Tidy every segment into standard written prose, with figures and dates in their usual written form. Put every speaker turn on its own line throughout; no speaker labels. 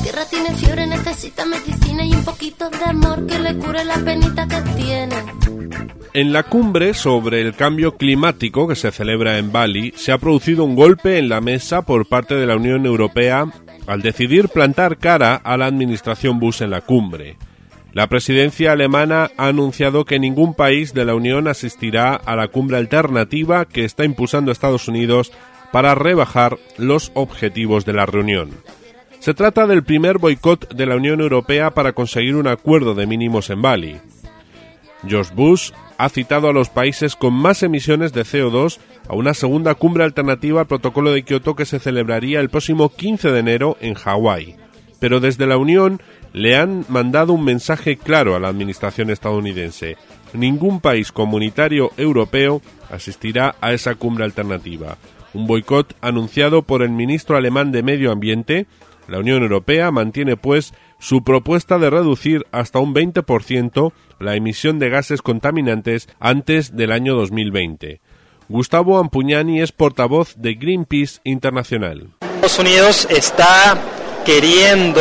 tierra tiene fiebre, necesita medicina y un poquito de amor que le cure la penita que tiene.
En la cumbre sobre el cambio climático que se celebra en Bali, se ha producido un golpe en la mesa por parte de la Unión Europea al decidir plantar cara a la administración Bush en la cumbre. La presidencia alemana ha anunciado que ningún país de la Unión asistirá a la cumbre alternativa que está impulsando Estados Unidos para rebajar los objetivos de la reunión. Se trata del primer boicot de la Unión Europea para conseguir un acuerdo de mínimos en Bali. George Bush ha citado a los países con más emisiones de CO2 a una segunda cumbre alternativa al Protocolo de Kioto que se celebraría el próximo 15 de enero en Hawái. Pero desde la Unión le han mandado un mensaje claro a la administración estadounidense. Ningún país comunitario europeo asistirá a esa cumbre alternativa. Un boicot anunciado por el ministro alemán de Medio Ambiente. La Unión Europea mantiene, pues, su propuesta de reducir hasta un 20% la emisión de gases contaminantes antes del año 2020. Gustavo Ampugnani es portavoz de Greenpeace Internacional.
Estados Unidos está queriendo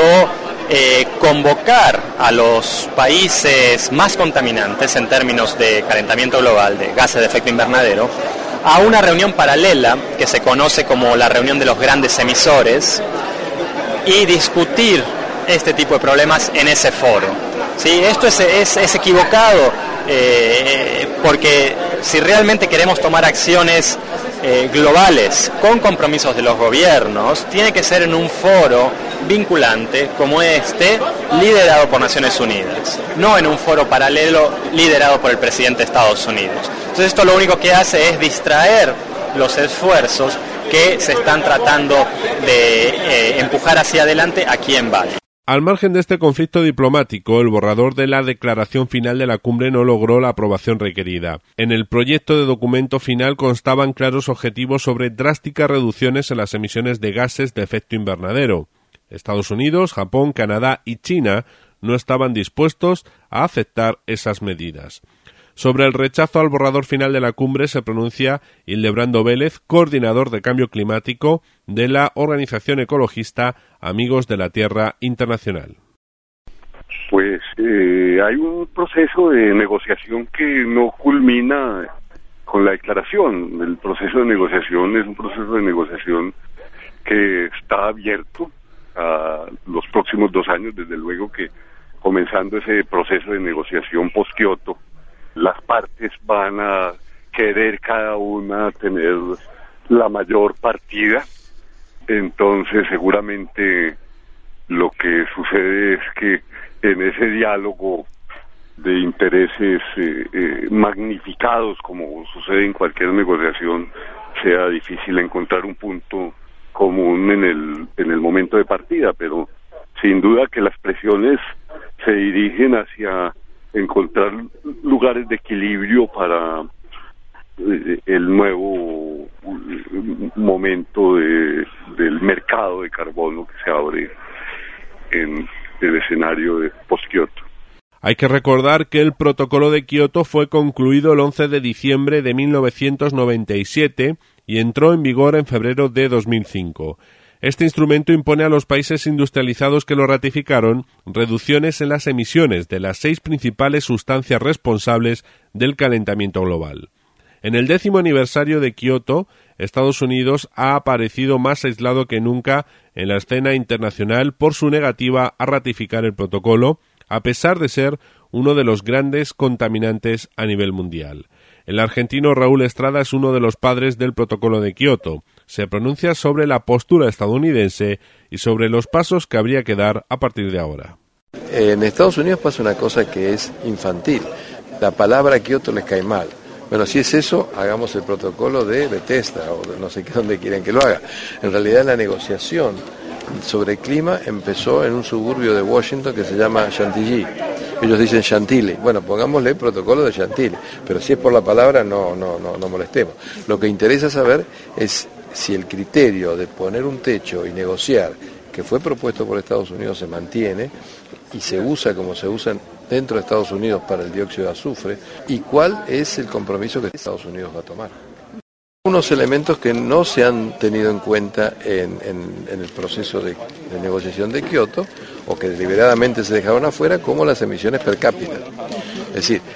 convocar a los países más contaminantes en términos de calentamiento global, de gases de efecto invernadero, a una reunión paralela que se conoce como la reunión de los grandes emisores y discutir este tipo de problemas en ese foro. ¿Sí? Esto es equivocado porque si realmente queremos tomar acciones globales con compromisos de los gobiernos, tiene que ser en un foro vinculante como este, liderado por Naciones Unidas, no en un foro paralelo liderado por el presidente de Estados Unidos. Entonces esto lo único que hace es distraer los esfuerzos que se están tratando de empujar hacia adelante aquí en Bali.
Al margen de este conflicto diplomático, el borrador de la declaración final de la cumbre no logró la aprobación requerida. En el proyecto de documento final constaban claros objetivos sobre drásticas reducciones en las emisiones de gases de efecto invernadero. Estados Unidos, Japón, Canadá y China no estaban dispuestos a aceptar esas medidas. Sobre el rechazo al borrador final de la cumbre se pronuncia Hildebrando Vélez, coordinador de cambio climático de la organización ecologista Amigos de la Tierra Internacional.
Pues hay un proceso de negociación que no culmina con la declaración. El proceso de negociación es un proceso de negociación que está abierto a los próximos 2 años, desde luego que comenzando ese proceso de negociación post-Kioto, las partes van a querer cada una tener la mayor partida, entonces seguramente lo que sucede es que en ese diálogo de intereses magnificados, como sucede en cualquier negociación, sea difícil encontrar un punto común en el momento de partida, pero sin duda que las presiones se dirigen hacia encontrar lugares de equilibrio para el nuevo momento del mercado de carbono que se abre en el escenario de post-Kioto.
Hay que recordar que el protocolo de Kioto fue concluido el 11 de diciembre de 1997 y entró en vigor en febrero de 2005. Este instrumento impone a los países industrializados que lo ratificaron reducciones en las emisiones de las 6 principales sustancias responsables del calentamiento global. En el 10º aniversario de Kioto, Estados Unidos ha aparecido más aislado que nunca en la escena internacional por su negativa a ratificar el protocolo, a pesar de ser uno de los grandes contaminantes a nivel mundial. El argentino Raúl Estrada es uno de los padres del protocolo de Kioto. Se pronuncia sobre la postura estadounidense y sobre los pasos que habría que dar a partir de ahora.
En Estados Unidos pasa una cosa que es infantil. La palabra Kioto les cae mal. Bueno, si es eso, hagamos el protocolo de Bethesda o de no sé qué dónde quieren que lo haga. En realidad la negociación sobre el clima empezó en un suburbio de Washington que se llama Chantilly. Ellos dicen Chantilly. Bueno, pongámosle el protocolo de Chantilly, pero si es por la palabra no molestemos. Lo que interesa saber es si el criterio de poner un techo y negociar que fue propuesto por Estados Unidos se mantiene y se usa como se usa dentro de Estados Unidos para el dióxido de azufre y cuál es el compromiso que Estados Unidos va a tomar. Unos elementos que no se han tenido en cuenta en el proceso de negociación de Kioto, o que deliberadamente se dejaron afuera, como las emisiones per cápita. Es decir,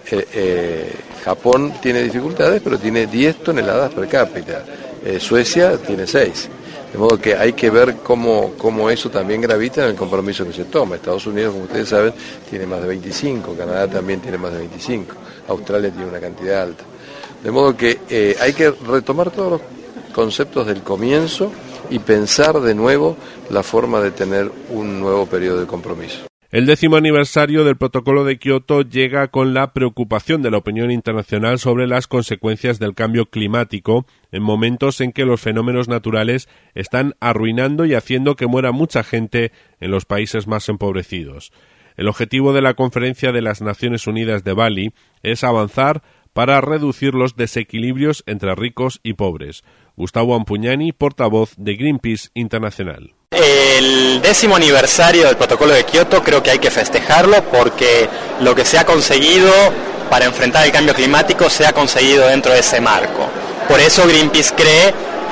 Japón tiene dificultades, pero tiene 10 toneladas per cápita. Suecia tiene 6. De modo que hay que ver cómo eso también gravita en el compromiso que se toma. Estados Unidos, como ustedes saben, tiene más de 25, Canadá también tiene más de 25, Australia tiene una cantidad alta. De modo que hay que retomar todos los conceptos del comienzo y pensar de nuevo la forma de tener un nuevo periodo de compromiso.
El 10º aniversario del Protocolo de Kioto llega con la preocupación de la opinión internacional sobre las consecuencias del cambio climático en momentos en que los fenómenos naturales están arruinando y haciendo que muera mucha gente en los países más empobrecidos. El objetivo de la Conferencia de las Naciones Unidas de Bali es avanzar para reducir los desequilibrios entre ricos y pobres. Gustavo Ampugnani, portavoz de Greenpeace Internacional.
El 10º aniversario del Protocolo de Kioto creo que hay que festejarlo porque lo que se ha conseguido para enfrentar el cambio climático se ha conseguido dentro de ese marco. Por eso Greenpeace cree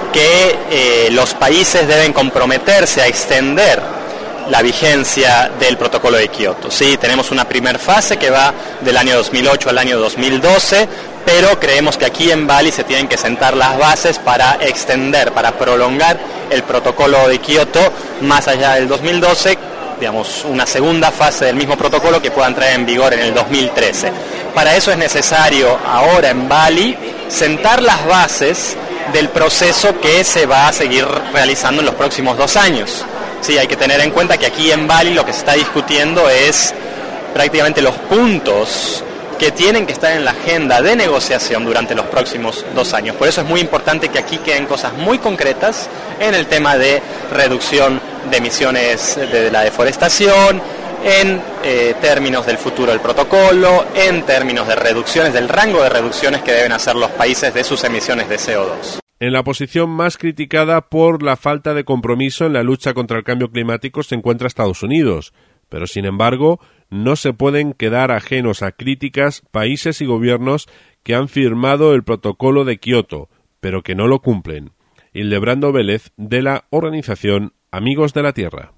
que los países deben comprometerse a extender la vigencia del Protocolo de Kioto. Sí, tenemos una primera fase que va del año 2008 al año 2012, pero creemos que aquí en Bali se tienen que sentar las bases para extender, para prolongar el Protocolo de Kioto más allá del 2012, digamos, una segunda fase del mismo protocolo que pueda entrar en vigor en el 2013. Para eso es necesario ahora en Bali sentar las bases del proceso que se va a seguir realizando en los próximos 2 años. Sí, hay que tener en cuenta que aquí en Bali lo que se está discutiendo es prácticamente los puntos que tienen que estar en la agenda de negociación durante los próximos 2 años. Por eso es muy importante que aquí queden cosas muy concretas en el tema de reducción de emisiones de la deforestación, en términos del futuro del protocolo, en términos de reducciones, del rango de reducciones que deben hacer los países de sus emisiones de CO2.
En la posición más criticada por la falta de compromiso en la lucha contra el cambio climático se encuentra Estados Unidos, pero sin embargo no se pueden quedar ajenos a críticas países y gobiernos que han firmado el Protocolo de Kioto, pero que no lo cumplen. Hildebrando Vélez, de la organización Amigos de la Tierra.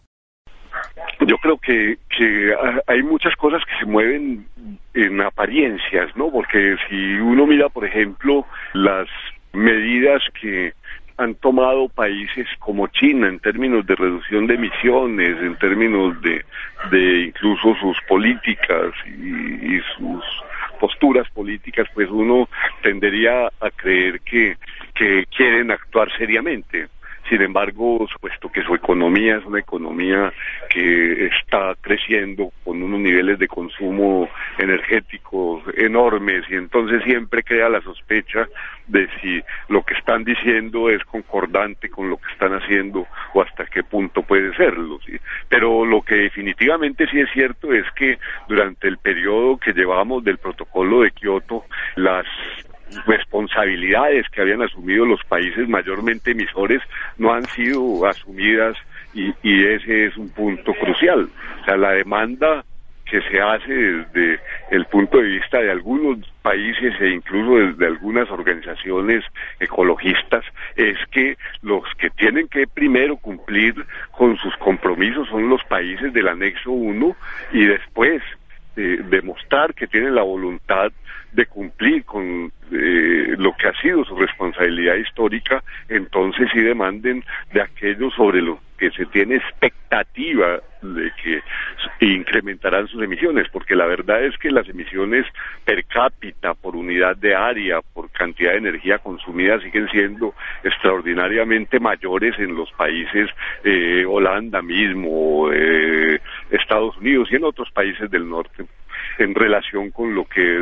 Yo creo que hay muchas cosas que se mueven en apariencias, ¿no? Porque si uno mira, por ejemplo, las medidas que han tomado países como China en términos de reducción de emisiones, en términos de incluso sus políticas y sus posturas políticas, pues uno tendería a creer que quieren actuar seriamente. Sin embargo, puesto que su economía es una economía que está creciendo con unos niveles de consumo energético enormes, y entonces siempre queda la sospecha de si lo que están diciendo es concordante con lo que están haciendo o hasta qué punto puede serlo, ¿sí? Pero lo que definitivamente sí es cierto es que durante el periodo que llevamos del Protocolo de Kioto, las responsabilidades que habían asumido los países mayormente emisores no han sido asumidas y ese es un punto crucial. O sea, la demanda que se hace desde el punto de vista de algunos países e incluso desde algunas organizaciones ecologistas es que los que tienen que primero cumplir con sus compromisos son los países del anexo 1 y después demostrar que tienen la voluntad de cumplir con lo que ha sido su responsabilidad histórica, entonces sí demanden de aquellos sobre lo que se tiene expectativa de que incrementarán sus emisiones, porque la verdad es que las emisiones per cápita, por unidad de área, por cantidad de energía consumida, siguen siendo extraordinariamente mayores en los países, Holanda mismo, Estados Unidos y en otros países del norte, en relación con lo que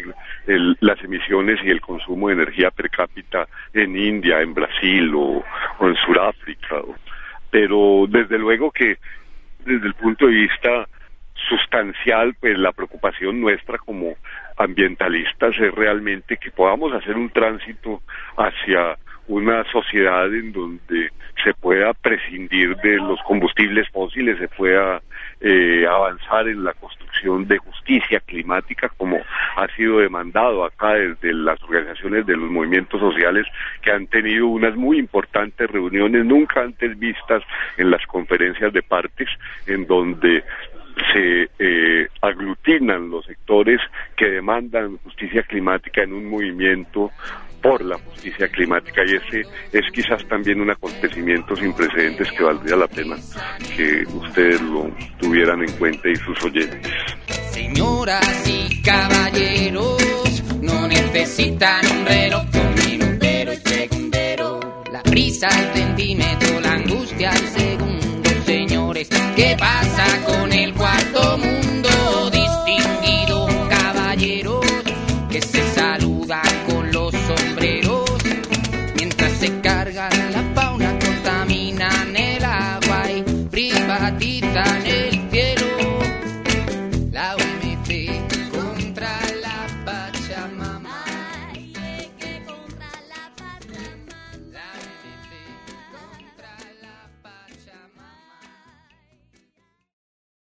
las emisiones y el consumo de energía per cápita en India, en Brasil o en Sudáfrica. Pero desde luego que desde el punto de vista sustancial, pues la preocupación nuestra como ambientalistas es realmente que podamos hacer un tránsito hacia una sociedad en donde se pueda prescindir de los combustibles fósiles, se pueda avanzar en la construcción de justicia justicia climática, como ha sido demandado acá desde las organizaciones de los movimientos sociales, que han tenido unas muy importantes reuniones nunca antes vistas en las conferencias de partes, en donde se aglutinan los sectores que demandan justicia climática en un movimiento por la justicia climática, y ese es quizás también un acontecimiento sin precedentes que valdría la pena que ustedes lo tuvieran en cuenta y sus oyentes.
Señoras y caballeros, no necesitan un reloj con minutero y segundero, la prisa, el centímetro, la angustia, el segundo.